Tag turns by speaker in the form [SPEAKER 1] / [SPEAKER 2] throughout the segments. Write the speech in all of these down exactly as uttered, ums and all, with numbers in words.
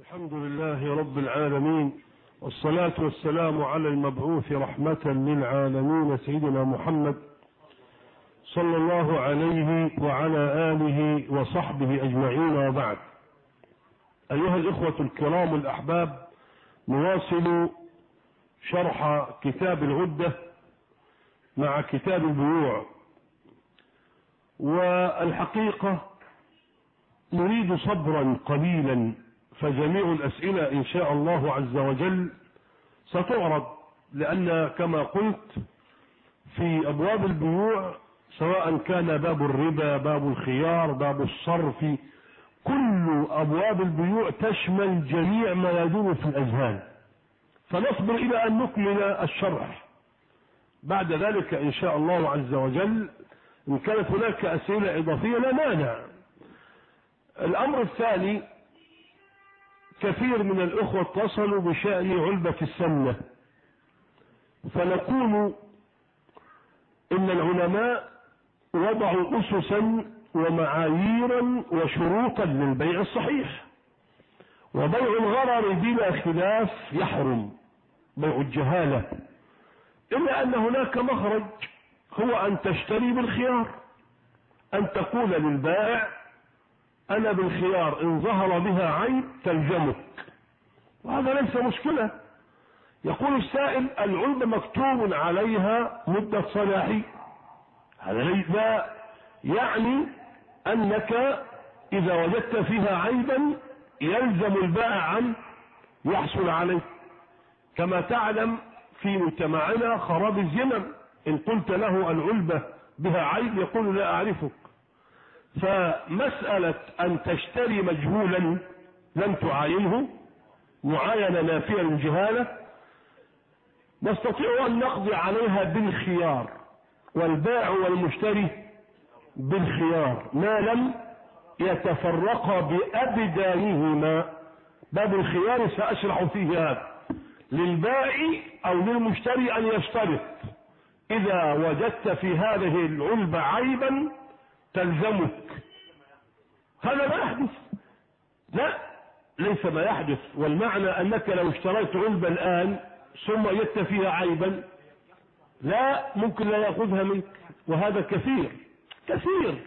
[SPEAKER 1] الحمد لله رب العالمين، والصلاة والسلام على المبعوث رحمة للعالمين سيدنا محمد صلى الله عليه وعلى آله وصحبه أجمعين، وبعد. أيها الإخوة الكرام الأحباب، نواصل شرح كتاب العدة مع كتاب البيوع، والحقيقة نريد صبرا قليلا، فجميع الأسئلة إن شاء الله عز وجل ستعرض، لأن كما قلت في أبواب البيوع سواء كان باب الربا، باب الخيار، باب الصرف، كل أبواب البيوع تشمل جميع ما يدور في الأذهان، فنصبر إلى أن نكمل الشرح. بعد ذلك إن شاء الله عز وجل إن كانت هناك أسئلة إضافية لا مانع. الأمر الثاني، كثير من الأخوة اتصلوا بشأن علبة السمنة، فنقول إن العلماء وضعوا أسسا ومعاييرا وشروطا للبيع الصحيح، وبيع الغرر بلا خلاف يحرم، بيع الجهالة، إلا أن هناك مخرج، هو أن تشتري بالخيار، أن تقول للبائع أنا بالخيار إن ظهر بها عيب تلزمك، وهذا ليس مشكلة. يقول السائل العلبة مكتوب عليها مدة صلاحية، هذا لا يعني أنك إذا وجدت فيها عيبا يلزم البائع أن يحصل عليه. كما تعلم في مجتمعنا خراب الزمن، إن قلت له العلبة بها عيب يقول لا أعرفك. فمسألة أن تشتري مجهولا لم تعاينه معاينة نافية للجهالة نستطيع أن نقضي عليها بالخيار، والبائع والمشتري بالخيار ما لم يتفرقا بأبدانهما. باب الخيار سأشرح فيه هذا. للبائع أو للمشتري أن يشترط إذا وجدت في هذه العلبة عيبا تلزمك. هذا ما يحدث، لا ليس ما يحدث. والمعنى أنك لو اشتريت علبة الآن ثم وجدت فيها عيبا لا ممكن لا يأخذها منك، وهذا كثير كثير.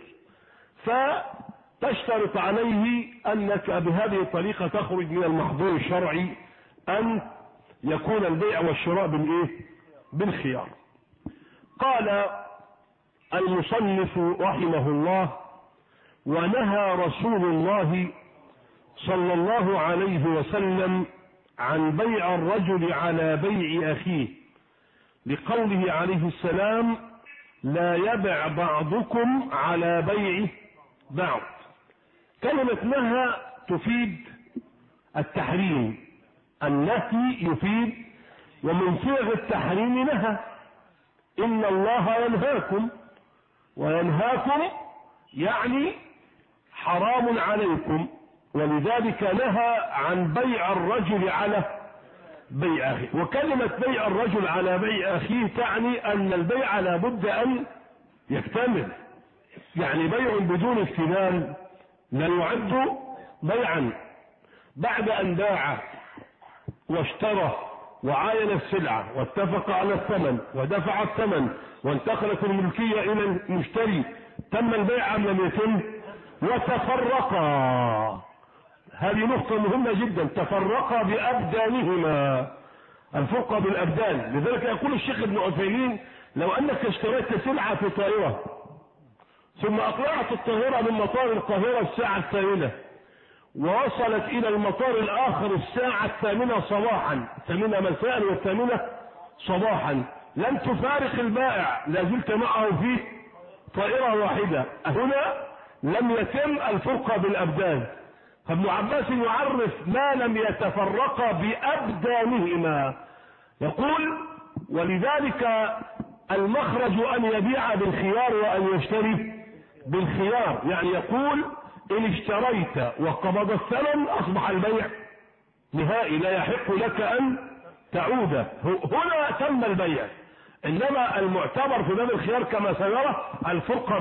[SPEAKER 1] فتشترط عليه أنك بهذه الطريقة تخرج من المحظور الشرعي أن يكون البيع والشراء بالإيه؟ بالخيار. قال المصنف رحمه الله: ونهى رسول الله صلى الله عليه وسلم عن بيع الرجل على بيع أخيه، لقوله عليه السلام: لا يبع بعضكم على بيع بعض. كلمة نهى تفيد التحريم، النهي يفيد، ومن صيغ التحريم نهى. إن الله ينهاكم، وينهاكم يعني حرام عليكم، ولذلك نهى عن بيع الرجل على بيع أخيه. وكلمة بيع الرجل على بيع أخيه تعني أن البيع لا بد أن يكتمل، يعني بيع بدون اكتمال لا يعد بيعا. بعد أن باع واشترى وعاين السلعة واتفق على الثمن ودفع الثمن وانتقلت الملكية إلى المشتري، تم البيع أم لم يتم؟ وتفرقا، هذه نقطة مهمة جدا، تفرقا بأبدانهما، الفرقة بالأبدان. لذلك يقول الشيخ ابن عثيمين: لو أنك اشتريت سلعة في طائرة ثم أطلعت الطائرة من مطار القاهرة الساعة الثامنة ووصلت إلى المطار الآخر الساعة الثامنة صباحا، الثامنة مساء والثامنة صباحا، لم تفارق البائع، لا زلت معه في طائرة واحدة، هنا لم يتم الفرقة بالأبدان. فابن عباس يعرف ما لم يتفرقا بأبدانهما، يقول: ولذلك المخرج أن يبيع بالخيار وأن يشتري بالخيار، يعني يقول إن اشتريت وقبض الثمن أصبح البيع نهائي، لا يحق لك أن تعود، هنا تم البيع. إنما المعتبر في باب الخيار كما سيرى الفرقة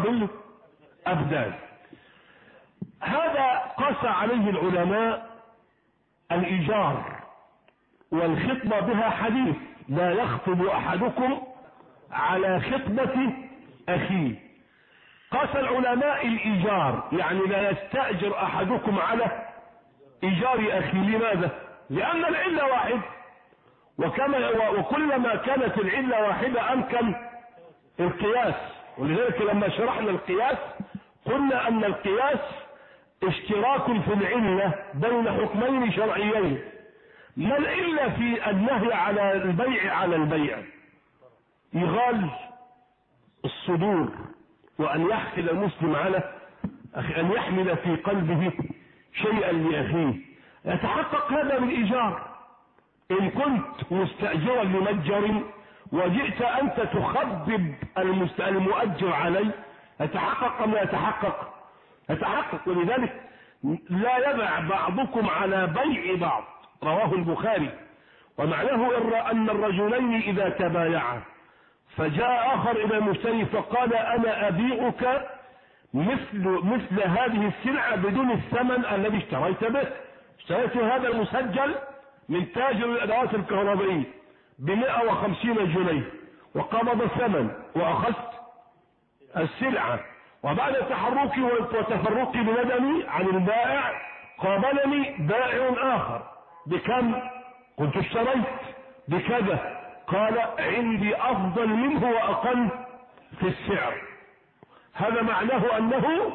[SPEAKER 1] بالأبدان. هذا قاس عليه العلماء الإيجار والخطبة بها حديث: لا يخطب أحدكم على خطبة أخيه. قاس العلماء الإيجار يعني لا يستأجر أحدكم على إيجار أخيه. لماذا؟ لأن العلة واحد، وكما وكلما كانت العلة واحدة أمكن القياس. ولذلك لما شرحنا القياس قلنا أن القياس اشتراك في العلة بين حكمين شرعيين. ما العلة في النهي على البيع على البيع؟ إغال الصدور، وأن يحمل المسلم على أن يحمل في قلبه شيئا لأخيه. يتحقق هذا بالإيجار. إن كنت مستأجرا لمتجر وجئت أنت تخبب المؤجر عليه، يتحقق أم لا يتحقق؟ يتحقق. ولذلك لا يبع بعضكم على بيع بعض، رواه البخاري. ومعناه أن الرجلين إذا تبايعا فجاء آخر إلى المشتري فقال: أنا أبيعك مثل مثل هذه السلعة بدون الثمن الذي اشتريت به. اشتريت هذا المسجل من تاجر الأدوات الكهربائية بمئة وخمسين جنيه، وقبض الثمن وأخذت السلعة، وبعد تحركي وتفرقي بندمي عن البائع قابلني بائع آخر بكم؟ قلت اشتريت بكذا، قال: عندي أفضل منه وأقل في السعر. هذا معناه أنه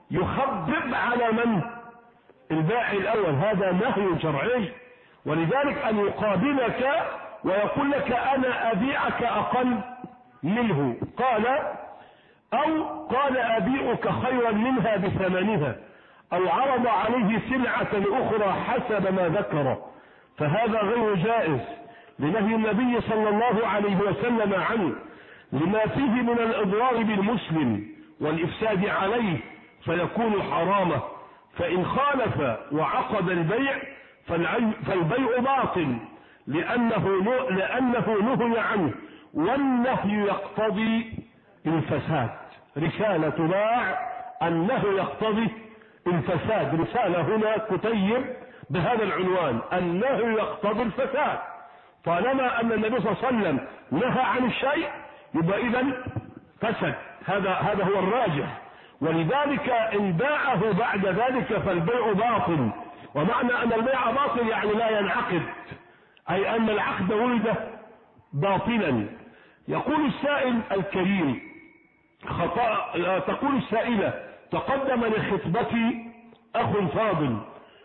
[SPEAKER 1] يخبب على من؟ البائع الأول. هذا نهي شرعي. ولذلك أن يقابلك ويقول لك: أنا أبيعك أقل منه، قال أو قال: أبيعك خيرا منها بثمنها، أو عرض عليه سلعة أخرى حسب ما ذكر، فهذا غير جائز لنهي النبي صلى الله عليه وسلم عنه، لما فيه من الإضرار بالمسلم والإفساد عليه، فيكون حراما. فإن خالف وعقد البيع فالبيع باطل، لأنه لأنه نهي عنه، والنهي يقتضي الفساد. رسالة باع: النهي يقتضي الفساد. رسالة هنا كتيب بهذا العنوان: النهي يقتضي الفساد. طالما أن النبي صلى الله عليه وسلم نهى عن الشيء يبقى إذن فسد. هذا هذا هو الراجح. ولذلك إن باعه بعد ذلك فالبيع باطل. ومعنى أن البيع باطل يعني لا ينعقد، أي أن العقد ولد باطلا. يقول السائل الكريم خطأ تقول السائلة: تقدم لخطبتي أخ فاضل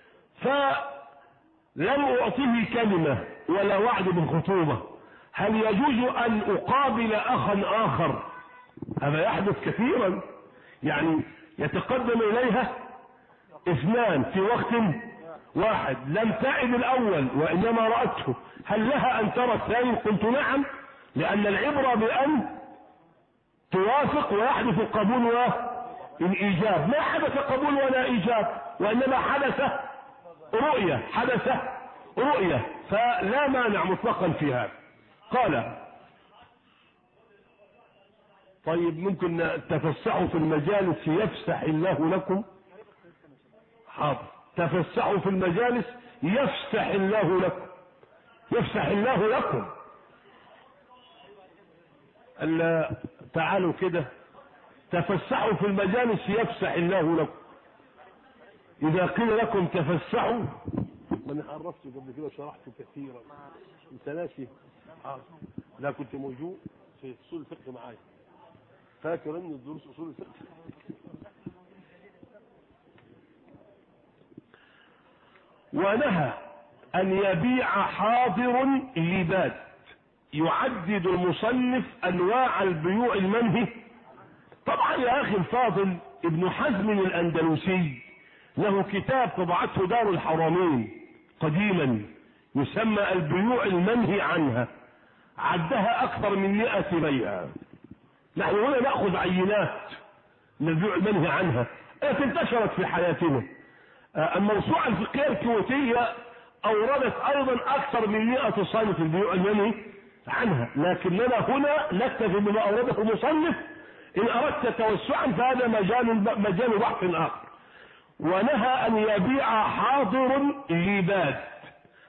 [SPEAKER 1] فلم أعطيه كلمة ولا وعد بالخطوبة، هل يجوز أن أقابل أخا آخر؟ هذا يحدث كثيرا، يعني يتقدم إليها اثنان في وقت واحد، لم تعد الأول وإنما رأته، هل لها أن ترى الثاني؟ قلت نعم، لأن العبرة بأن توافق ويحدث القبول والإيجاب. ما حدث قبول ولا إيجاب، وإنما حدث رؤية حدث رؤية فلا مانع مطلقا في هذا. قال: طيب ممكن تفسحوا في المجالس يفسح الله لكم؟ حاضر، تفسحوا في المجالس يفسح الله لكم، يفسح الله لكم. ألا تعالوا كده، تفسحوا في المجالس يفسح الله لكم. إذا قيل لكم تفسحوا، من عرفت قبل كده شرحت كثيرا، انت ناسي؟ آه. لا كنت موجود في اصول الفقه معايا، فاكر ان الدروس اصول الفقه. ونهى ان يبيع حاضر لباد. يعدد المصنف انواع البيوع المنهي. طبعا يا اخي الفاضل، ابن حزم الاندلسي له كتاب طبعته دار الحرمين قديما يسمى البيوع المنهي عنها، عدها اكثر من مئة بيع. نحن هنا ناخذ عينات من البيوع المنهي عنها التي انتشرت في حياتنا. الموسوعة الفقهية الكويتية اوردت ايضا اكثر من مئة صنف البيوع المنهي عنها، لكننا هنا نكتفي بما اورده المصنف. ان اردت توسعا فهذا مجال مجال بحث اخر. ونهى ان يبيع حاضر لباد.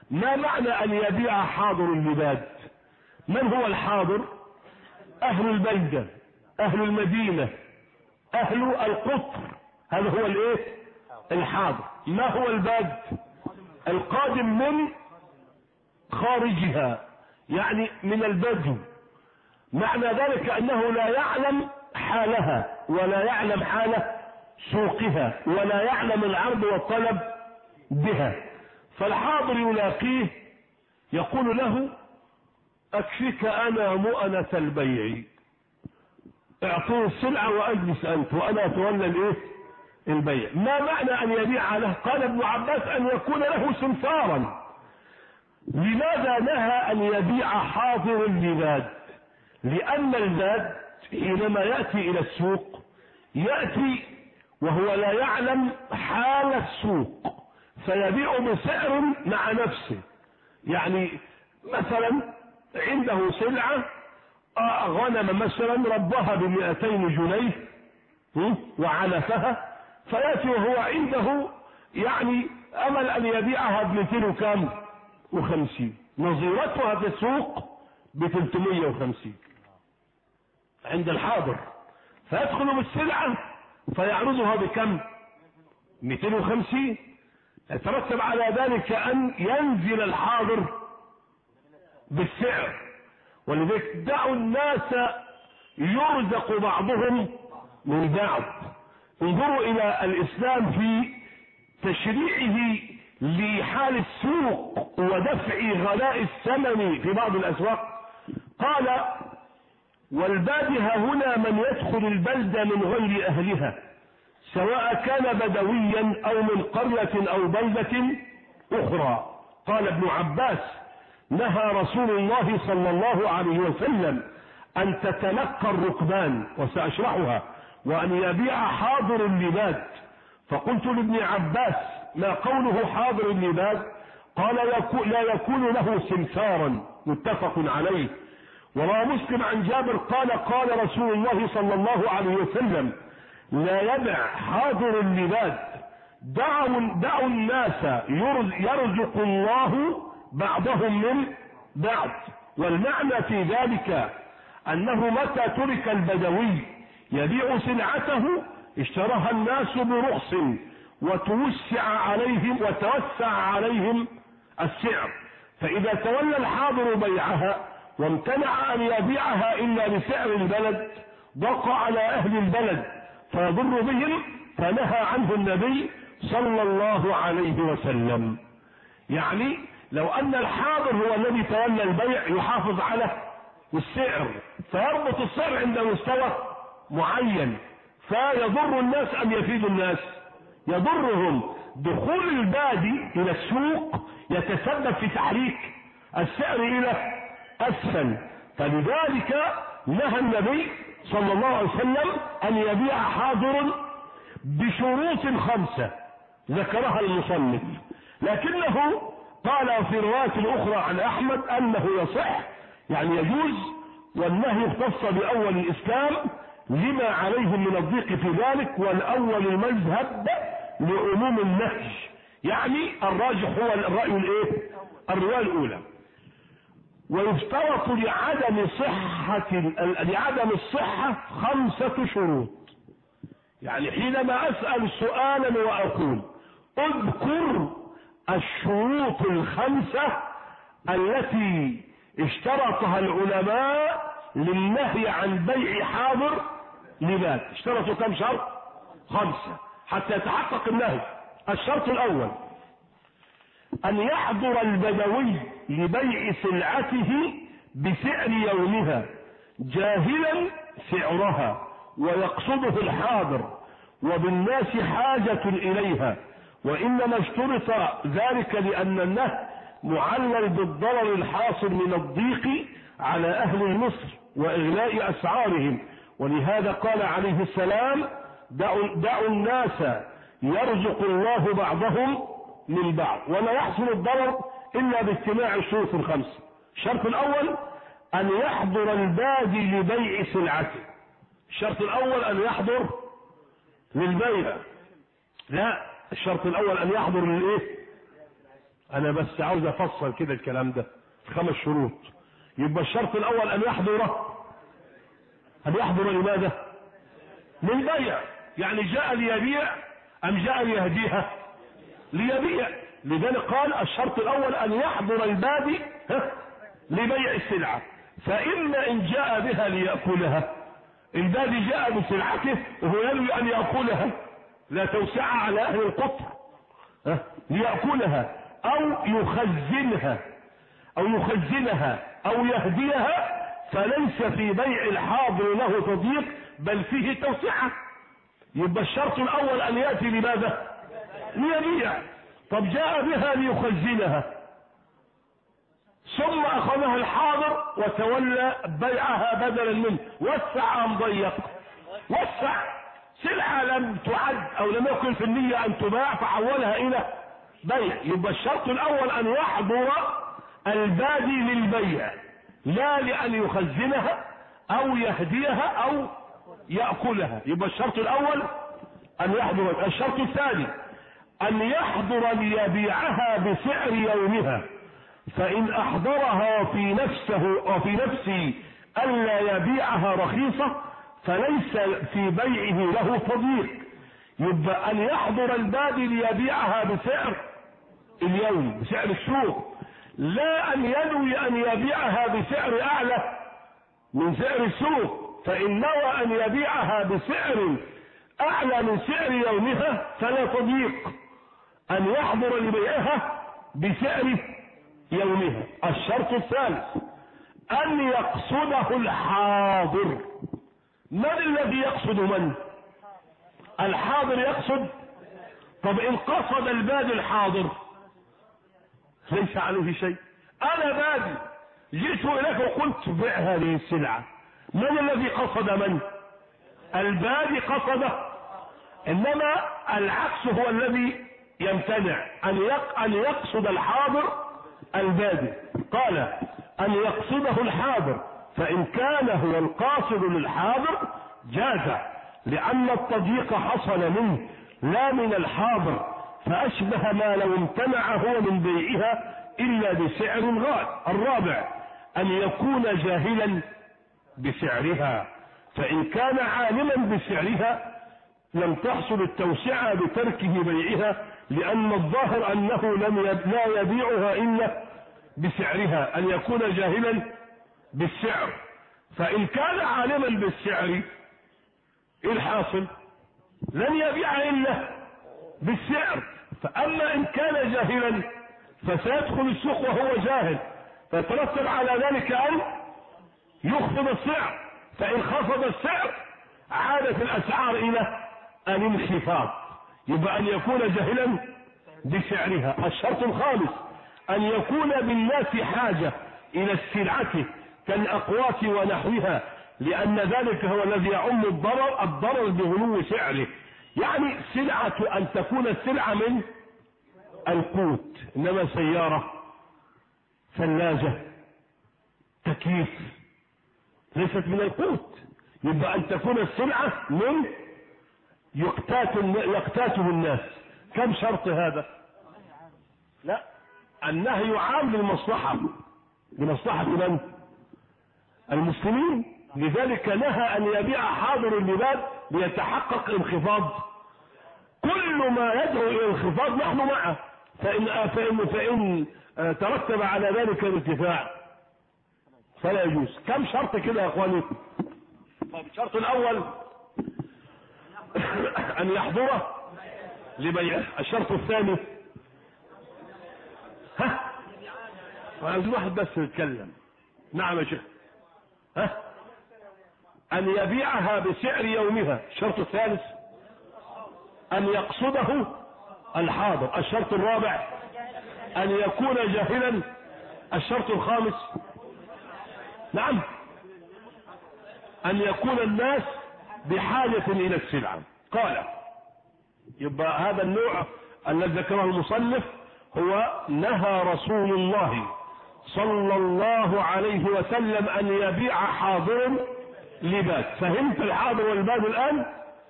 [SPEAKER 1] ما معنى أن يبيع حاضر اللباد؟ من هو الحاضر؟ أهل البلدة، أهل المدينة، أهل القطر، هذا هو الايه؟ الحاضر. ما هو الباد؟ القادم من خارجها، يعني من البدو. معنى ذلك أنه لا يعلم حالها ولا يعلم حال سوقها ولا يعلم العرض والطلب بها. فالحاضر يلاقيه يقول له أكفيك أنا مؤنة البيع، اعطيه السلعة وأجلس أنت وأنا أتولى الإيه؟ البيع. ما معنى أن يبيع له؟ قال ابن عباس أن يكون له سمسارا. لماذا نهى أن يبيع حاضر اللباد؟ لأن الباد حينما يأتي إلى السوق يأتي وهو لا يعلم حال السوق فيبيع بسعر مع نفسه. يعني مثلا عنده سلعة غنم مثلا ربها بمئتين جنيه وعلفها، فيأتي وهو عنده يعني أمل أن يبيعها بمئتين وكام وخمسين، نظيرتها في السوق بثلاثمائة وخمسين عند الحاضر، فيدخل بالسلعة فيعرضها بكم؟ مئتين وخمسين. يترتب على ذلك أن ينزل الحاضر بالسعر. ولذلك دعوا الناس يرزق بعضهم من بعض. انظروا إلى الإسلام في تشريعه لحال السوق ودفع غلاء الثمن في بعض الأسواق. قال والبادي ها هنا من يدخل البلدة من غير أهلها سواء كان بدويا أو من قرية أو بلدة أخرى. قال ابن عباس نهى رسول الله صلى الله عليه وسلم أن تتلقى الركبان، وسأشرحها، وأن يبيع حاضر اللباد. فقلت لابن عباس ما قوله حاضر اللباد؟ قال لا يكون له سمسارا، متفق عليه. وروى مسلم عن جابر قال قال رسول الله صلى الله عليه وسلم لا يبع حاضر اللباد، دعوا, دعوا الناس يرزق الله بعضهم من بعض. والمعنى في ذلك أنه متى ترك البدوي يبيع سلعته اشتراها الناس برخص وتوسع عليهم وتوسع عليهم السعر، فإذا تولى الحاضر بيعها وامتنع أن يبيعها إلا بسعر البلد ضاق على أهل البلد فيضر بهم، فنهى عنه النبي صلى الله عليه وسلم. يعني لو أن الحاضر هو الذي تولى البيع يحافظ على السعر فيربط السعر عند مستوى معين، فيضر الناس أم يفيد الناس؟ يضرهم. دخول البادي إلى السوق يتسبب في تحريك السعر إلى أسفل، فلذلك نهى النبي صلى الله عليه وسلم أن يبيع حاضر بشروط خمسة ذكرها المصنف، لكنه قال في رواية أخرى عن أحمد أنه يصح، يعني يجوز، والنهي اختص بأول الإسلام لما عليهم من الضيق في ذلك، والأول المذهب لعموم النهي، يعني الراجح هو الرأي الايه؟ الرواية الأولى. ويشترط لعدم صحة لعدم الصحة خمسة شروط. يعني حينما أسأل سؤالا وأقول اذكر الشروط الخمسة التي اشترطها العلماء للنهي عن بيع حاضر لباد، اشترطوا كم شرط؟ خمسة حتى يتحقق النهي. الشرط الأول أن يحضر البدوي لبيع سلعته بسعر يومها جاهلا سعرها ويقصده الحاضر وبالناس حاجة إليها، وإنما اشترط ذلك لأن النهي معلل بالضرر الحاصل من الضيق على أهل مصر وإغلاء أسعارهم، ولهذا قال عليه السلام دعوا, دعوا الناس يرزق الله بعضهم من بعض، ولا يحصل الضرر إلا باجتماع الشروط الخمسة. الشرط الأول أن يحضر البادي لبيع سلعته. الشرط الأول أن يحضر للبيع، لا، الشرط الأول أن يحضر للإيه؟ انا بس عاوز افصل كده الكلام ده في خمس شروط. يبقى الشرط الاول ان يحضر، ان يحضر لماذا؟ للبيع. يعني جاء ليبيع ام جاء ليهديها؟ ليبيع. لذلك قال الشرط الاول ان يحضر البادي لبيع السلعة. فإما إن جاء بها ليأكلها، البادي جاء بسلعته وهو ينوي أن يأكلها، لا توسعة على أهل القطر، ليأكلها أو يخزنها أو يخزنها أو يهديها، فليس في بيع الحاضر له تضييق بل فيه توسعة. يبقى الشرط الأول أن يأتي لماذا؟ ليبيع. طب جاء بها ليخزنها ثم اخذها الحاضر وتولى بيعها بدلا منه، وسع ام ضيق؟ وسع. سلعة لم تعد او لم يكن في النية ان تباع فحولها الى بيع. يبقى الشرط الاول ان يحضر البادي للبيع، لا لان يخزنها او يهديها او يأكلها. يبقى الشرط الاول ان يحضر. الشرط الثاني ان يحضر ليبيعها بسعر يومها، فإن أحضرها في نفسه أو في نفسه ألا يبيعها رخيصة فليس في بيعه له تضييق. يبقى أن يحضر البادي ليبيعها بسعر اليوم، بسعر السوق، لا أن ينوي أن يبيعها بسعر أعلى من سعر السوق. فإن نوى أن يبيعها بسعر أعلى من سعر يومها فلا تضييق. أن يحضر لبيعها بسعر يومها. الشرط الثالث ان يقصده الحاضر. من الذي يقصد؟ من؟ الحاضر يقصد. طب ان قصد البادي الحاضر ليس عليه شيء. انا بادي جئت اليك وقلت بيع هذه السلعة، من الذي قصد؟ من؟ البادي قصده. انما العكس هو الذي يمتنع، ان يقصد الحاضر البادي. قال ان يقصده الحاضر، فان كان هو القاصد للحاضر جاز، لان التضييق حصل منه لا من الحاضر، فاشبه ما لو امتنع هو من بيعها الا بسعر غالي. الرابع ان يكون جاهلا بسعرها، فان كان عالما بسعرها لم تحصل التوسعة بتركه بيعها، لأن الظاهر أنه لم لا يبيعها إلا بسعرها. أن يكون جاهلا بالسعر. فإن كان عالما بالسعر إيه الحاصل؟ لن يبيع إلا بالسعر. فأما إن كان جاهلا فسيدخل السوق وهو جاهل، فترتب على ذلك أن يخفض السعر. فإن خفض السعر عادت الأسعار إلى الانخفاض. يبقى ان يكون جاهلا بسعرها. الشرط الخامس ان يكون بالناس حاجة الى السلعة كالاقوات ونحوها، لان ذلك هو الذي يعم الضرر الضرر بغلو سعره. يعني سلعة ان تكون السلعة من القوت، انما سيارة، ثلاجة، تكييف ليست من القوت. يبقى ان تكون السلعة من يقتات يقتاته الناس. كم شرط هذا؟ لا، النهي عام للمصلحة، لمصلحة من؟ المسلمين. لذلك نهى ان يبيع حاضر البلاد ليتحقق انخفاض. كل ما يدعو الى الانخفاض نحن معه. فإن, فإن, فإن ترتب على ذلك الارتفاع فلا يجوز. كم شرط كده يا اخواني؟ طيب الشرط الاول ان يحضره لبيعه. الشرط الثاني ها عايز واحد بس يتكلم. نعم يا شيخ. ها ان يبيعها بسعر يومها. الشرط الثالث ان يقصده الحاضر. الشرط الرابع ان يكون جاهلا. الشرط الخامس نعم ان يكون الناس بحاجة الى السلعة. قال يبقى هذا النوع الذي ذكره المصنف هو نهى رسول الله صلى الله عليه وسلم ان يبيع حاضر لباد. فهمت الحاضر والباد الان؟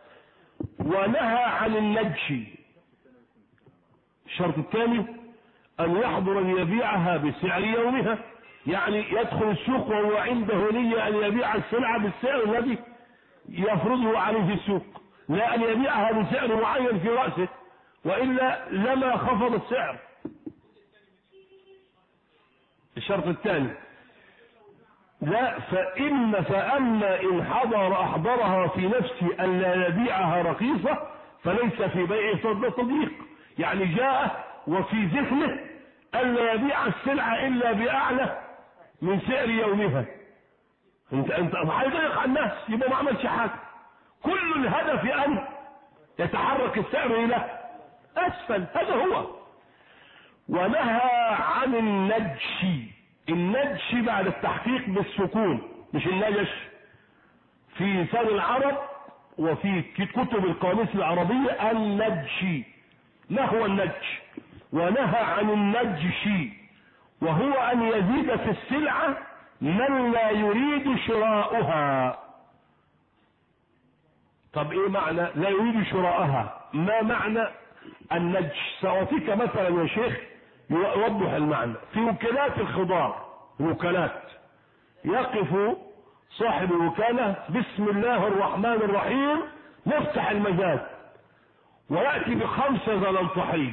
[SPEAKER 1] ونهى عن النجش. الشرط الثاني أن يحضر ليبيعها بسعر يومها، يعني يدخل السوق وهو عنده نية أن يبيع السلعة بالسعر الذي يفرضه عليه السوق، لا أن يبيعها بسعر معين في رأسه، وإلا لما خفض السعر. الشرط الثاني لا فإن فأما إن حضر أحضرها في نفسه أن لا يبيعها رخيصة فليس في بيع تضييق، يعني جاء وفي ذهنه أن لا يبيع السلعة إلا بأعلى من سعر يومها. انت انت هيضيق على الناس، يبقى ما عملش حاجة. كل الهدف أن يتحرك السعر إلى أسفل، هذا هو. ونهى عن النجش. النجش بعد التحقيق بالسكون مش النجش. في لسان العرب وفي كتب القاموس العربية النجش. ما هو النجش؟ ونهى عن النجش وهو أن يزيد في السلعة من لا يريد شراؤها. طب ايه معنى لا يريد شراءها؟ ما معنى النجش؟ سأعطيك مثلا يا شيخ يوضح المعنى. في وكالات الخضار، الوكالات، يقف صاحب الوكالة بسم الله الرحمن الرحيم نفتح المزاد، ويأتي بخمسة زلنطحية.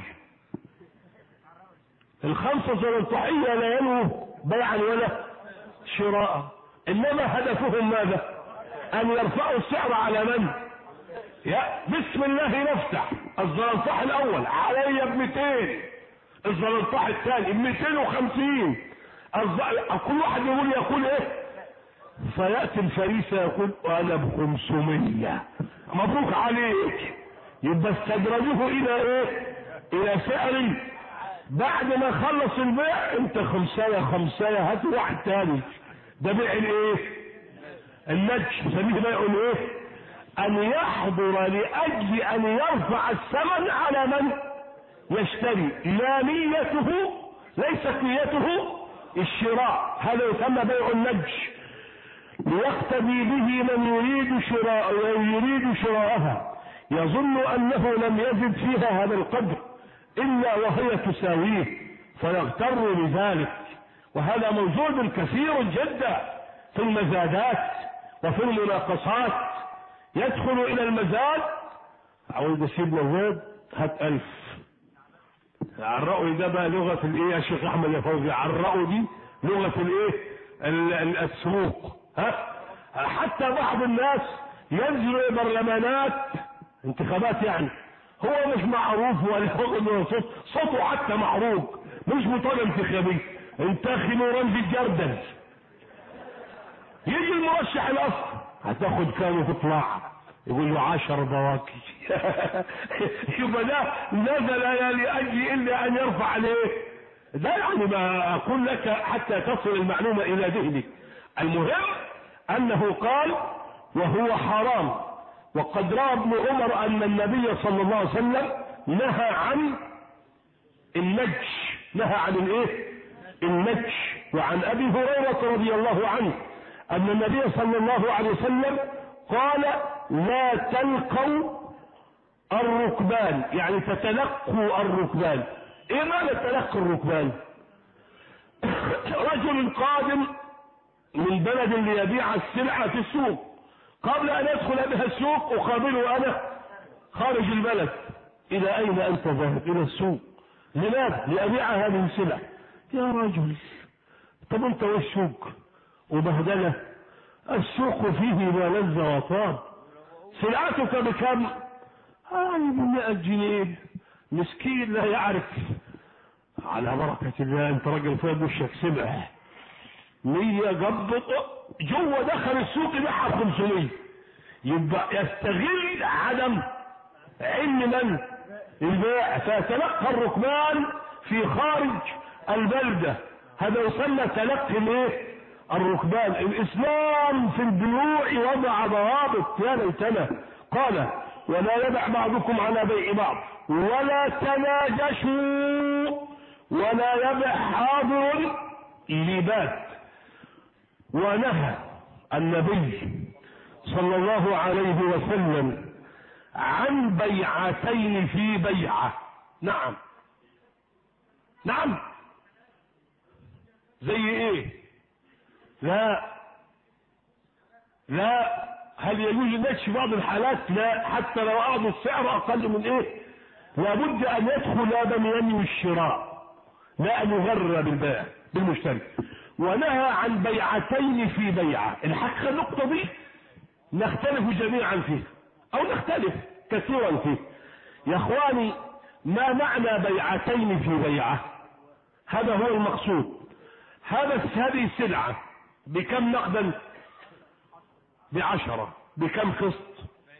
[SPEAKER 1] الخمسة زلنطحية لا ينوي بيعا ولا شراء، انما هدفهم ماذا؟ ان يرفعوا السعر على من؟ يا بسم الله نفتح الزلنطح الاول علي ب مئتين، الزلنطح الثاني ب مئتين وخمسين، كل واحد يقول يقول ايه؟ فيأتي الفريسة يقول انا ب خمسمية، مبروك عليك. يبقى استدرجوه الى ايه؟ الى سعر. بعد ما خلص البيع انت خمساية خمساية هات واحد تاني. ده بيع الايه؟ النجش. سميه بيع الايه؟ ان يحضر لاجل ان يرفع الثمن على من يشتري، لا نيته، ليست نيته الشراء، هذا يسمى بيع النجش. ليقتدي به من يريد شراء يريد شراءها، يظن انه لم يزد فيها هذا القدر الا وهي تساويه فيغتر بذلك. وهذا موجود كثير جدا في المزادات وفي المناقصات. يدخل الى المزاد عاوز اسيب مزاد هات الف. عرقوا ده بقى لغة الايه يا شيخ احمد يا فوزي؟ عرقوا دي لغة الايه؟ السوق. ها حتى بعض الناس ينزلوا برلمانات انتخابات، يعني هو مش معروف ولا هو صوت صوته حتى معروف، مش بطاقة انتخابية، انتخبوا رمزي الجردل. يجي المرشح الاصل هتاخد كام وتطلع؟ يقول له عشر بواكي. يبقى ده نزل لاجل الا ان يرفع عليه. ده يعني ما اقول لك حتى تصل المعلومة الى ذهنك. المهم انه قال وهو حرام. وقد روى ابن عمر ان النبي صلى الله عليه وسلم نهى عن النجش، نهى عن الايه؟ النجش. وعن ابي هريرة رضي الله عنه ان النبي صلى الله عليه وسلم قال لا تلقوا الركبان، يعني تتلقوا الركبان. ايه معنى تلقوا الركبان؟ رجل قادم من بلد ليبيع السلعة في السوق، قبل ان ادخل بها السوق اقابله انا خارج البلد. الى اين انت ذاهب؟ الى السوق. لماذا؟ لابيع هذه السلع. يا رجل طب انت والسوق وبهدله؟ السوق فيه ما لذ وطاب. سلعتك بكم؟ آه بمئة جنيه. مسكين لا يعرف. على بركة الله انت راجل فوق وشك سبح. مية قبض جوه دخل السوق يبيعها خمسمية. يبقى يستغل عدم علم من البيع فيتلقى الركبان في خارج البلدة. هذا يسمى تلقي الايه؟ الركبان. الاسلام في البيوع وضع ضوابط يا ليتنا. قال ولا يبع بعضكم على بيع بعض ولا تناجشوا ولا يبع حاضر لباد. ونهى النبي صلى الله عليه وسلم عن بيعتين في بيعة. نعم نعم. زي ايه؟ لا لا. هل يجوز النجش في بعض الحالات؟ لا، حتى لو اخذوا السعر اقل من ايه؟ لابد ان يدخل هذا من ينوي الشراء، لا ان يغرر بالبيع بالمشتري. ونهى عن بيعتين في بيعه. الحقيقه النقطه دي نختلف جميعا فيه او نختلف كثيرا فيه. يا اخواني، ما معنى بيعتين في بيعه؟ هذا هو المقصود. هذا هذه السلعه بكم نقدا؟ بعشرة. بكم قسط؟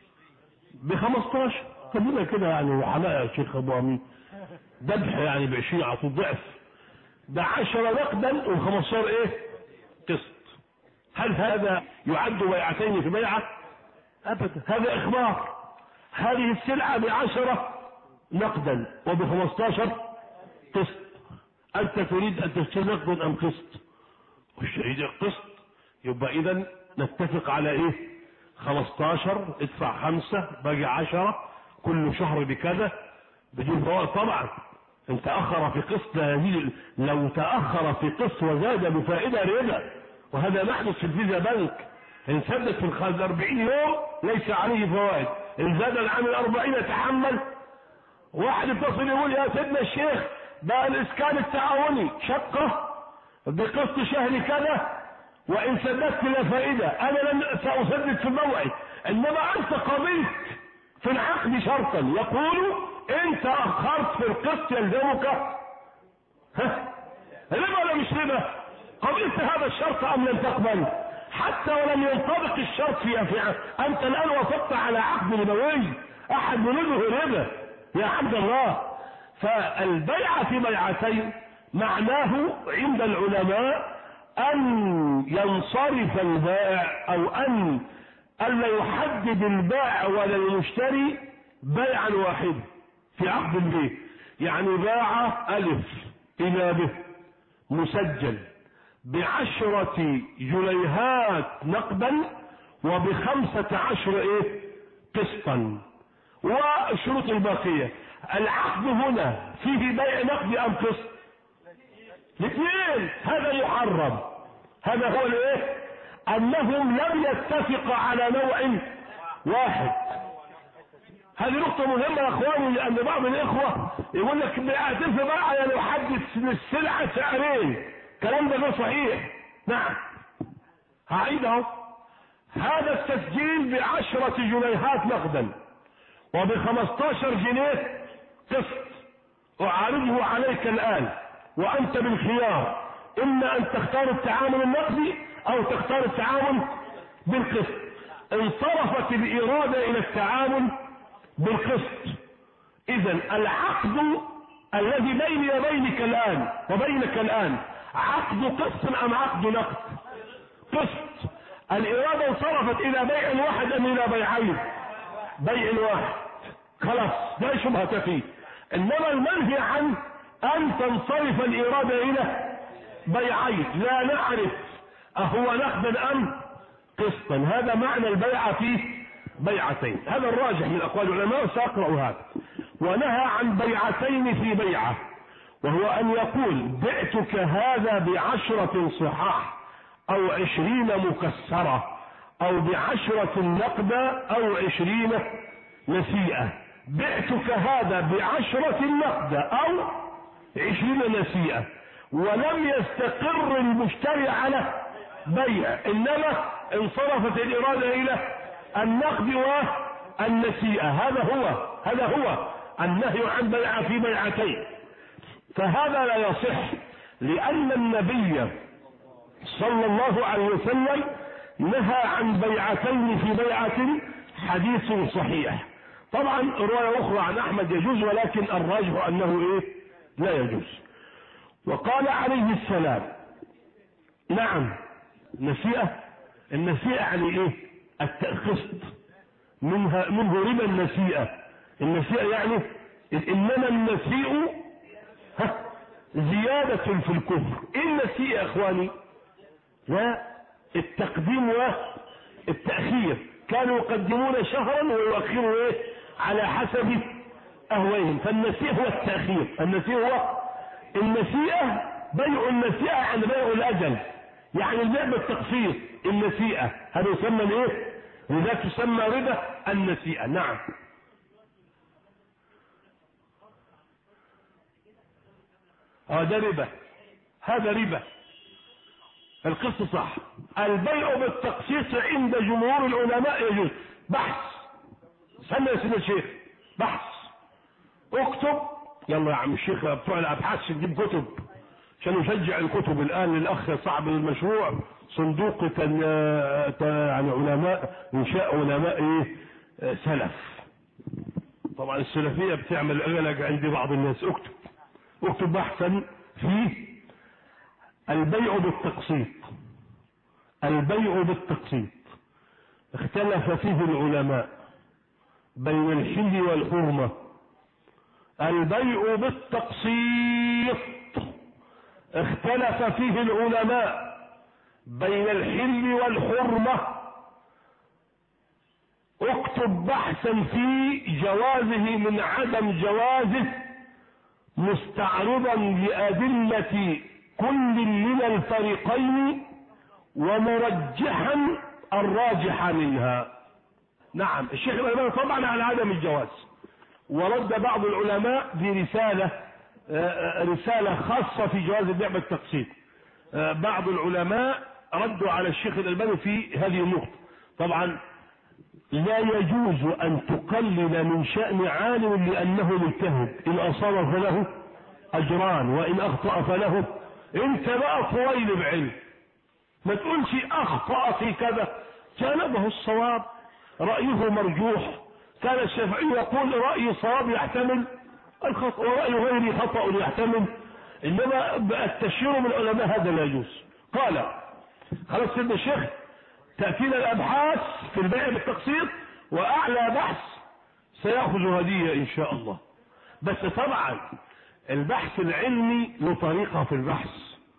[SPEAKER 1] بخمستاشر. خلينا كده يعني حلاقه يا شيخ ابو امين، ذبح يعني بعشرين على طول ضعف. ده عشرة نقدا وخمستاشر ايه؟ قسط. هل هذا يعد بيعتين في بيعه؟ ابدا، هذا اخبار. هذه السلعه بعشرة نقدا وبخمستاشر قسط. انت تريد ان تشتري نقدا ام قسط؟ والشريد القسط. يبقى اذا نتفق على ايه؟ خمستاشر، ادفع خمسة باقي عشرة، كل شهر بكذا بدون فوائد. طبعا ان تأخر في قسط لا يزيد، لو تأخر في قسط وزاد بفائدة ربا، وهذا نحدث في الفيزا بنك. ان سدد في الخارج أربعين يوم ليس عليه فوائد، ان زاد العام الأربعين يتحمل. واحد يتصل يقول يا سيدنا الشيخ بقى الاسكان التعاوني شقة بقسط شهري كذا، وان سددت لا فائدة، انا لن سأسدد في الموعد، انما انت قبلت في العقد شرطا يقول ان تأخرت في القسط يلزمك ها ربا ولا مش ربا؟ قبلت هذا الشرط ام لم تقبل؟ حتى ولم ينطبق الشرط في افعال، انت الان وافقت على عقد ربوي احد بنوده ربا يا عبد الله. فالبيع في بيعتين معناه عند العلماء ان ينصرف البائع، او ان الا يحدد البائع ولا المشتري بيعا واحدا في عقد البيع. يعني باع الف الى ب مسجل بعشرة جنيهات نقدا وبخمسة عشر ايه قسطا، والشروط الباقية. العقد هنا فيه بيع نقدي ام قسط؟ الاثنين. هذا يحرم. هذا هو الايه؟ انهم لم يتفقوا على نوع واحد. هذه نقطة مهمة يا اخواني، لان بعض الاخوة يقول لك بيعتين في بيعة يعني يحدد للسلعة سعرين. الكلام ده غير صحيح. نعم هعيد اهو. هذا التسجيل بعشرة جنيهات نقدا وبخمستاشر جنيه قسط، اعرضه عليك الان وانت بالخيار، اما ان تختار التعامل النقدي او تختار التعامل بالقسط. انصرفت الارادة الى التعامل بالقسط. اذا العقد الذي بيني وبينك الان وبينك الان عقد قسط ام عقد نقد؟ قسط. الارادة انصرفت الى بيع واحد ام الى بيعين؟ بيع واحد. خلاص لا شبهة فيه. انما المنهي عن ان تنصرف الارادة الى بيعين، لا نعرف اهو نقدا ام قسطا. هذا معنى البيع في بيعتين. هذا الراجح من اقوال العلماء، ساقرأ هذا. ونهى عن بيعتين في بيعة، وهو ان يقول بعتك هذا بعشرة صحاح او عشرين مكسرة او بعشرة نقدة او عشرين نسيئة. بعتك هذا بعشرة نقدة او عشرين نسيئة، ولم يستقر المشتري على بيع، انما انصرفت الارادة الى النقد والنسيئة. هذا هو هذا هو النهي عن بيع في بيعتين. فهذا لا يصح، لان النبي صلى الله عليه وسلم نهى عن بيعتين في بيعة، حديث صحيح. طبعا رواية اخرى عن احمد يجوز، ولكن الراجح انه ايه؟ لا يجوز. وقال عليه السلام نعم نسيئة. النسيئة يعني ايه؟ التقسط. منها منه ربا النسيئة. النسيئة يعني انما النسيء زيادة في الكفر. ايه النسيئة يا اخواني؟ لا، التقديم والتأخير. كانوا يقدمون شهرا ويؤخروا ايه؟ على حسب اهوائهم. فالنسيء هو التأخير، النسيء هو النسيئة بيع النسيئة عن بيع الأجل، يعني البيع بالتقسيط النسيئة هذا يسمى الايه؟ لذلك تسمى ربا النسيئة. نعم. اه ده ربا، هذا ربا. القسط صح. البيع بالتقسيط عند جمهور العلماء يجوز. بحث سمى يا سيدنا الشيخ، بحث اكتب. يلا يا عم الشيخ بتوع الابحاث نجيب كتب عشان نشجع الكتب الان للاخ صاحب المشروع صندوق يعني علماء انشاء علماء ايه سلف. طبعا السلفيه بتعمل اغلق عند بعض الناس. اكتب اكتب بحثا فيه البيع بالتقسيط. البيع بالتقسيط اختلف فيه العلماء بين الحل والحرمة. البيع بالتقسيط اختلف فيه العلماء بين الحل والحرمة. اكتب بحثا في جوازه من عدم جوازه مستعرضا لأدلة كل من الفريقين ومرجحا الراجح منها. نعم الشيخ الألباني طبعا على عدم الجواز، ورد بعض العلماء برسالة رسالة خاصة في جواز البيع بالتقسيط. بعض العلماء ردوا على الشيخ الألباني في هذه النقطة. طبعا لا يجوز أن تقلل من شأن عالم لأنه مجتهد، إن أصاب فله أجران وإن أخطأ فله. انت بقى طويل بعلم ما تقولش أخطأ في كذا، جانبه الصواب رأيه مرجوح. كان الشافعي يقول رأي صواب يحتمل الخطأ ورأي غيري خطأ يحتمل، إنما التشهير من العلماء هذا لا يجوز. قال خلاص سيدنا الشيخ تأتينا الأبحاث في البيع بالتقسيط، وأعلى بحث سيأخذ هدية إن شاء الله. بس طبعا البحث العلمي له طريقة في البحث.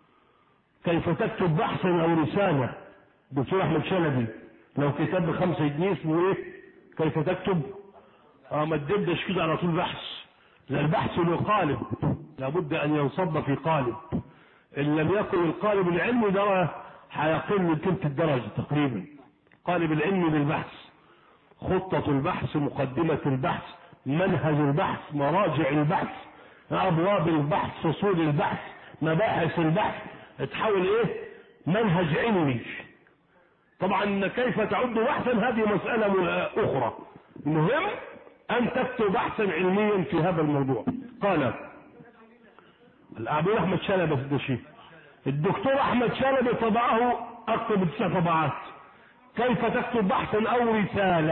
[SPEAKER 1] كيف تكتب بحثا أو رسالة؟ دكتور أحمد شلبي لو كتاب بخمسة جنيه اسمه إيه؟ كيف تكتب؟ اه ما تدبش كده على طول بحث، لا البحث له قالب، لابد أن ينصب في قالب. إن لم يكن القالب العلمي ده هيقل من تلك الدرجة تقريبا. قالب العلم للبحث، خطة البحث، مقدمة البحث، منهج البحث، مراجع البحث، أبواب البحث، فصول البحث، مباحث البحث، تحول إيه؟ منهج علمي. طبعا كيف تعد بحثا هذه مسألة أخرى. المهم أن تكتب بحثا علميا في هذا الموضوع. قال الأعبير أحمد شلبي في الدشي، الدكتور أحمد شلبي طبعه أكتب تسع طبعات كيف تكتب بحثا أو رسالة.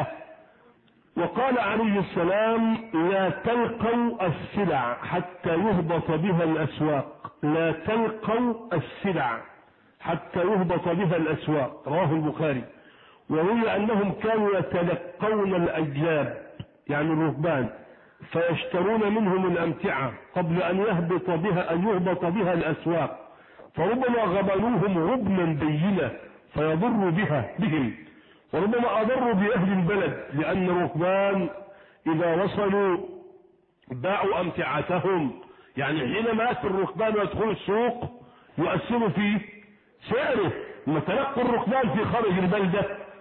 [SPEAKER 1] وقال عليه السلام لا تلقوا السلع حتى يهبط بها الأسواق. لا تلقوا السلع حتى يهبط بها الأسواق، رواه البخاري. وهي أنهم كانوا يتلقون الأجلاب يعني الرهبان فيشترون منهم الأمتعة قبل أن يهبط بها أن يهبط بها الأسواق، فربما غبنوهم غبنا بينا فيضر بها بهم، وربما أضروا بأهل البلد، لأن الرهبان إذا وصلوا باعوا أمتعتهم. يعني حينما يأتي الرهبان ويدخل السوق يؤثروا في سعره. لما تلقوا الرهبان في خارج البلدة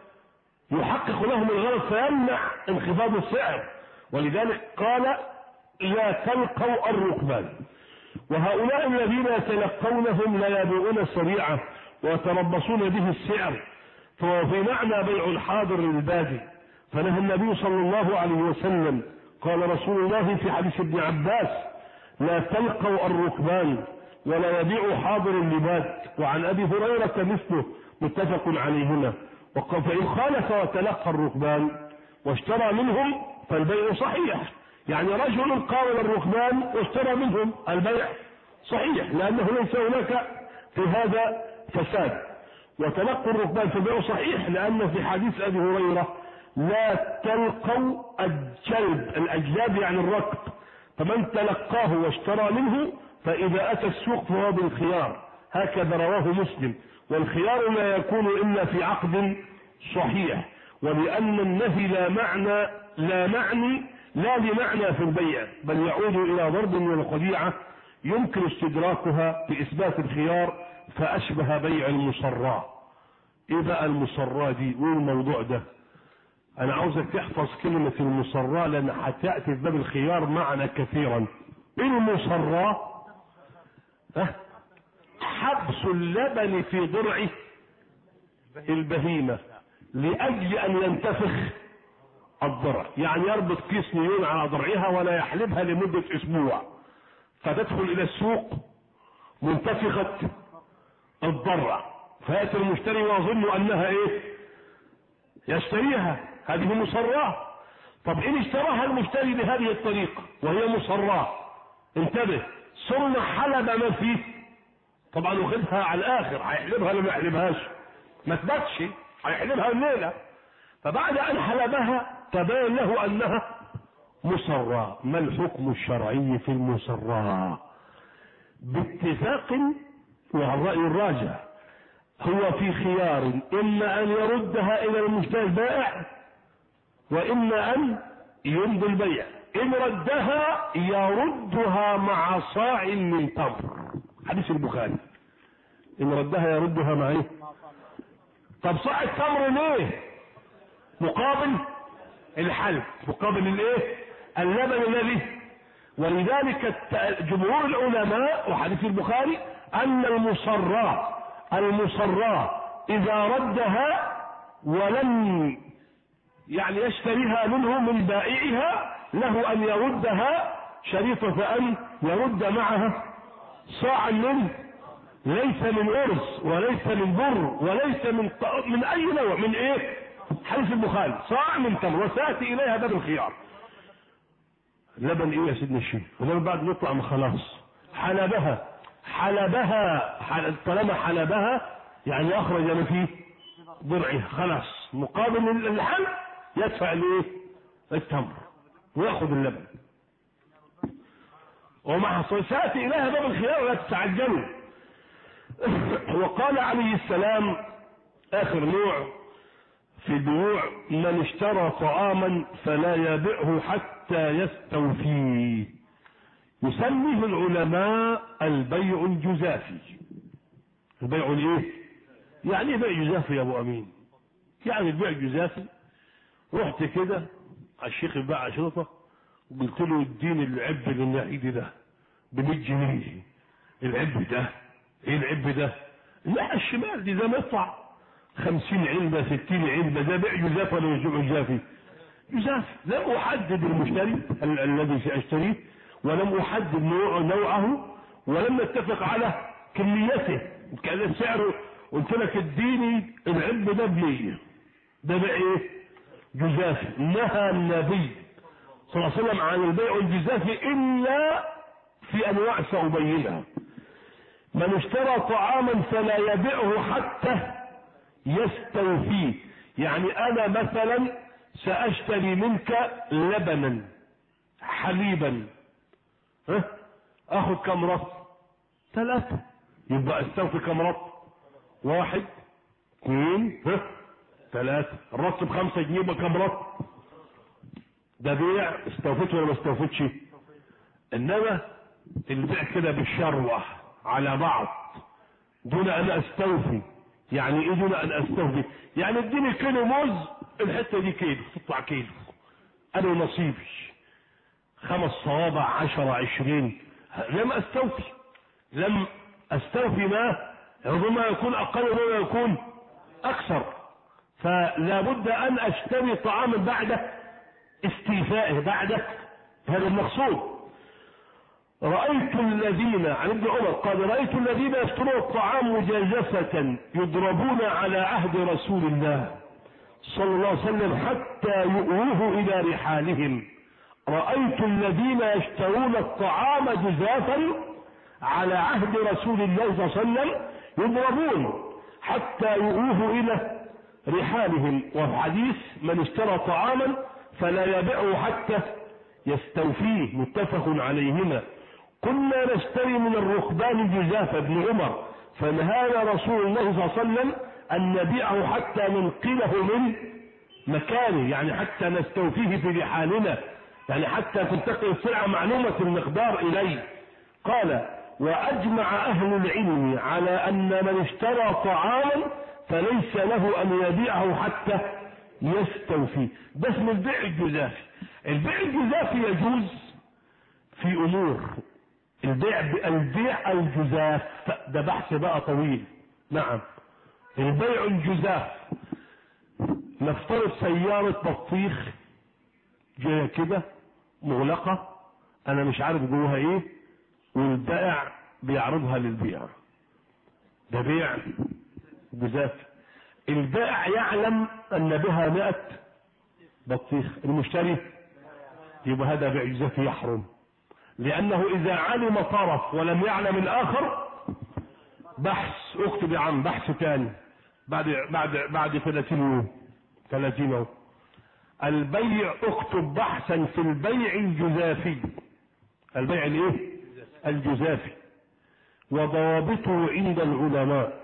[SPEAKER 1] يحقق لهم الغرض فيمنع انخفاض السعر. ولذلك قال لا تلقوا الركبان. وهؤلاء الذين يتلقونهم لا يبيعون سريعة ويتربصون به السعر، فهو في معنى بيع الحاضر للبادي. فنهى النبي صلى الله عليه وسلم قال رسول الله في حديث ابن عباس لا تلقوا الركبان ولا يبيع حاضر لباد. وعن أبي هريرة مثله متفق عليهما. فإن خالف وتلقى الركبان واشترى منهم فالبيع صحيح. يعني رجل قاول الركبان واشترى منهم، البيع صحيح لأنه ليس هناك في هذا فساد. وتلقوا الركبان فالبيع صحيح لأن في حديث أبي هريرة لا تلقوا الجلب، الأجلاب يعني الركب، فمن تلقاه واشترى منه فإذا أتى السوق فهو بالخيار. هكذا رواه مسلم. والخيار لا يكون إلا في عقد صحيح. ولأن النهي لا معنى لا معني لا لمعنى في البيع، بل يعود إلى ضرب والخديعة يمكن استدراكها بإثبات الخيار فأشبه بيع المصراة. إيه بقى المصراة دي؟ إيه الموضوع ده؟ أنا عاوزك تحفظ كلمة المصراة لأن هتأتي في باب الخيار معنا كثيرا. إيه المصراة؟ أه؟ حبس اللبن في ضرع البهيمة لأجل أن ينتفخ الضرع، يعني يربط كيس نيون على ضرعها ولا يحلبها لمدة أسبوع، فتدخل إلى السوق منتفخة الضرع، فيأتي المشتري ويظن أنها إيه؟ يشتريها، هذه مصراة. طب إن اشتراها المشتري بهذه الطريقة وهي مصراة، انتبه، ثم حلب ما فيه، طبعا واخدها على الآخر، هيحلبها ولا ما يحلبهاش؟ ما تباتش، هيحلبها الليلة، فبعد أن حلبها تبين له أنها مصراة. ما الحكم الشرعي في المصراة؟ باتفاق والرأي الراجح هو في خيار، إما أن يردها إلى المشتري البائع وإما أن يمضي البيع. إن ردها يردها مع صاع من تمر، حديث البخاري. إن ردها يردها مع إيه؟ طب صاع التمر ليه؟ مقابل الحلب، مقابل الايه؟ اللبن الذي. ولذلك جمهور العلماء وحديث البخاري ان المصراة المصراة اذا ردها ولم يعني يشتريها منه من بائعها له ان يردها شريطة، فان يرد معها صاعا من، ليس من ارز وليس من بر وليس من من اي نوع، من ايه؟ حديث البخاري صاع من تمر، وساتي اليها باب الخيار. لبن ايه يا سيدنا الشيخ؟ ولما بعد نطلع من خلاص حلبها حلبها حل... طالما حلبها يعني اخرج ما فيه ضرعها، خلاص مقابل الحلب يدفع الايه؟ التمر وياخذ اللبن. ومع ساتي اليها باب الخيار ولا تتعجلوا. وقال عليه السلام اخر نوع في البيوع: من اشترى طعاما فلا يبيعه حتى يستوفيه. يسميه العلماء البيع الجزافي. البيع الايه؟ يعني ايه بيع جزافي يا ابو امين؟ يعني البيع الجزافي، رحت كده على الشيخ الباع شرطه وقلت له اديني العب اللي انا ايدي ده ب مية جنيه. العب ده ايه العب ده؟ الناحيه الشمال دي زي ما يطلع خمسين علبة ستين علبة، ده بيع جزاف ولا مش جزافي؟ جزاف. لم أحدد المشتري ال الذي سأشتريه، ولم أحدد نوع نوعه، ولم نتفق على كميته، كان سعره قلت لك اديني العلبة ده بمية، ده بيع ايه؟ جزافي. نهى النبي صلى الله عليه وسلم عن البيع الجزافي إلا في أنواع سأبينها. من اشترى طعاما فلا يبيعه حتى يستوفيه. يعني انا مثلا ساشتري منك لبنا حليبا، ها اخذ كم رط؟ ثلاثة، يبقى استوفي كم رط؟ واحد اثنين ها ثلاثة، الرط بخمسة جنيه يبقى كم رط؟ ده بيع استوفيت ولا ما استوفيتش؟ انما البيع كده بالشروة على بعض دون ان استوفي. يعني ايه دون ان استوفي؟ يعني اديني كيلو موز، الحته دي كيلو تطلع كيلو، انا نصيبي خمس صوابع عشرة عشرين، لم استوفي لم استوفي ما ربما يكون اقل وربما يكون اكثر. فلا بد ان اشتري طعاما بعد استيفائه، بعد هذا المقصود. رأيت الذين عن ابن عمر قال: رأيت الذين يشترون الطعام مجازفة يضربون على عهد رسول الله صلى الله عليه وسلم حتى يؤوه إلى رحالهم. رأيت الذين يشترون الطعام جزافا على عهد رسول الله صلى الله عليه وسلم يضربون حتى يؤوه إلى رحالهم. وفي حديث: من اشترى طعاما فلا يبيعه حتى يستوفيه، متفق عليهما. كنا نشتري من الركبان جزافة ابن عمر فنهانا رسول الله صلى الله عليه وسلم أن نبيعه حتى ننقله من مكانه، يعني حتى نستوفيه في رحالنا، يعني حتى تنتقل السلعة معلومة المقدار إليه. قال: وأجمع أهل العلم على أن من اشترى طعاما فليس له أن يبيعه حتى يستوفي. ده اسمه البيع الجزافي. البيع الجزافي يجوز في أمور. البيع البيع الجزاف ده بحث بقى طويل. نعم، البيع الجزاف، نفترض سيارة بطيخ جاية كده مغلقة، أنا مش عارف جواها إيه، والبائع بيعرضها للبيع، ده بيع جزافي. البائع يعلم أن بها مئة بطيخ، المشتري يبقى هذا بيع جزافي يحرم، لأنه إذا علم طرف ولم يعلم الآخر بحث. اكتب يا عم بحث ثاني بعد بعد بعد ثلاثين يوم. ثلاثين يوم البيع، اكتب بحثا في البيع الجزافي. البيع الايه؟ الجزافي، وضوابطه عند العلماء.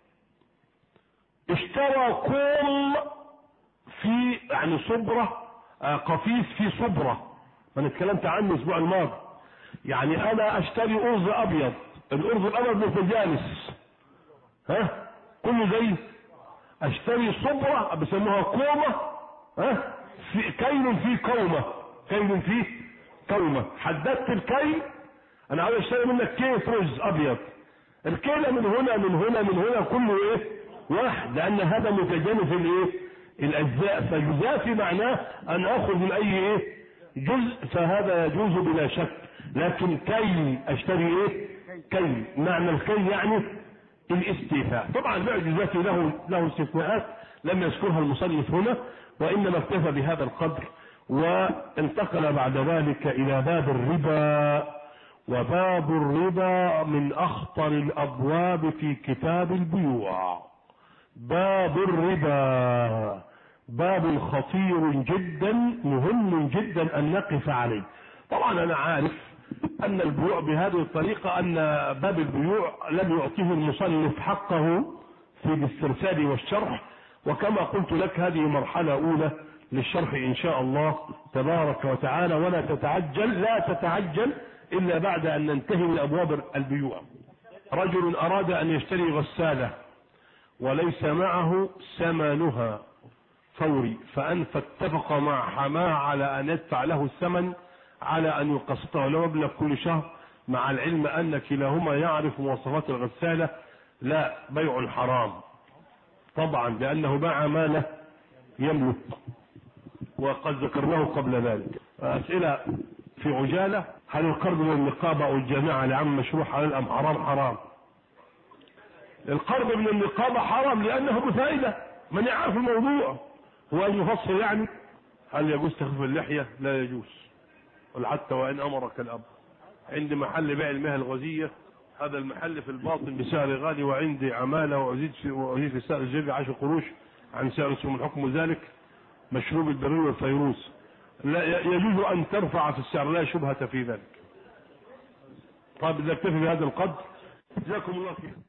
[SPEAKER 1] اشترى كوم في يعني صبرة، آه قفيز في صبرة، انا اتكلمت عنه الاسبوع الماضي. يعني انا اشتري ارز ابيض، الارز الابيض متجانس، ها كله زي. اشتري صبرة بيسموها كومة، ها في كيل في كومة، كيل في كومة. حددت الكيل، انا عاوز اشتري منك كيس رز ابيض، الكيلة من هنا من هنا من هنا كله ايه؟ واحد، لان هذا متجانس الايه؟ الاجزاء. فالجزافي معناه ان اخذ من اي ايه؟ جزء، فهذا يجوز بلا شك. لكن كي اشتري ايه؟ كي، معنى الكي يعني الاستيفاء. طبعا البيع الجزافي له له استثناءات لم يذكرها المصنف هنا، وانما اكتفى بهذا القدر وانتقل بعد ذلك الى باب الربا. وباب الربا من اخطر الابواب في كتاب البيوع. باب الربا باب خطير جدا، مهم جدا ان نقف عليه. طبعا انا عارف ان البيوع بهذه الطريقة، ان باب البيوع لم يعطيه المصنف حقه في الاسترسال والشرح، وكما قلت لك هذه مرحلة اولى للشرح ان شاء الله تبارك وتعالى. ولا تتعجل، لا تتعجل الا بعد ان ننتهي من ابواب البيوع. رجل اراد ان يشتري غسالة وليس معه ثمنها فوري، فان فاتفق مع حماه على ان يدفع له الثمن على ان يقسطه له مبلغ كل شهر، مع العلم ان كلاهما يعرف مواصفات الغسالة. لا، بيع حرام طبعا، لانه باع ما لا يملك، وقد ذكرناه قبل ذلك. اسئلة في عجالة: هل القرض من النقابة او الجامعة لعم مشروع حلال ام حرام؟ حرام. القرض من النقابة حرام لانه بفائدة، من يعرف الموضوع هو المفصل. يعني هل يجوز تخفيف اللحية؟ لا يجوز، حتى وان امرك الاب. عندي محل بيع المياه الغازية، هذا المحل في الباطن بسعر غالي، وعندي عمالة وازيد في وازيد في سعر الجيب عشر قروش عن سعر ثم الحكم ذلك مشروب البريل والفيروز. لا يجوز ان ترفع في السعر، لا شبهة في ذلك. طيب اذا اكتفي بهذا القدر، جزاكم الله خير.